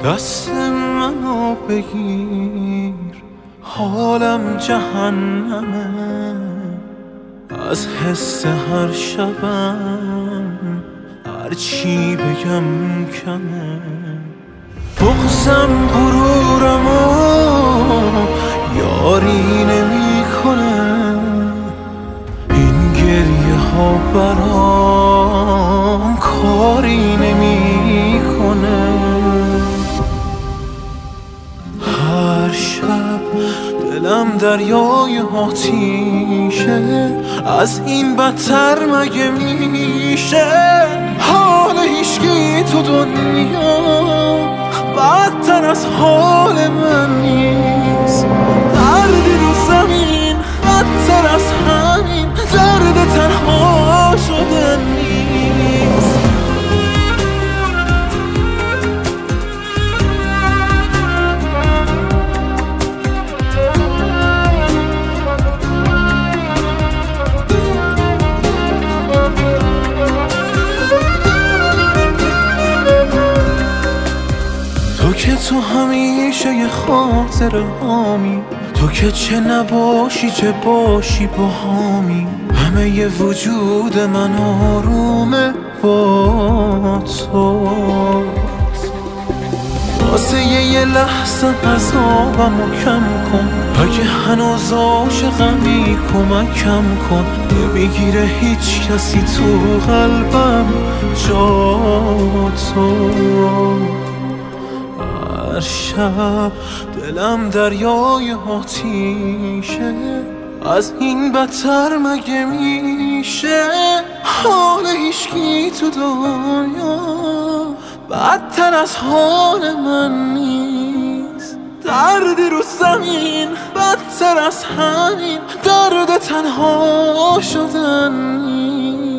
دست منو بگیر، حالم جهنمه، از حس هر شبم هر چی بگم کمه. بغضم غرورمو یاری نمی کنه، این گریه ها برام کاری نمی کنه. هر شب دلم دریای آتیشه، از این بدتر مگه میشه؟ حال هیچکی تو دنیا بدتر از حال من نیست. دردی رو زمین بدتر از همین درد تنها شدن نیست. تو که تو همیشه یه خاطر هامی، تو که چه نباشی چه باشی با هامی. همه ی وجود من آرومه با تو. واسه یه لحظه عذابمو کم کن، اگه هنوز عاشقمی کمکم کن. نمیگیره هیچ کسی تو قلبم جا تو. هر شب دلم دریای آتیشه، از این بدتر مگه میشه؟ حال هیچکی تو دنیا بدتر از حال من نیست. دردی رو زمین بدتر از همین درد تنها شدن نیست.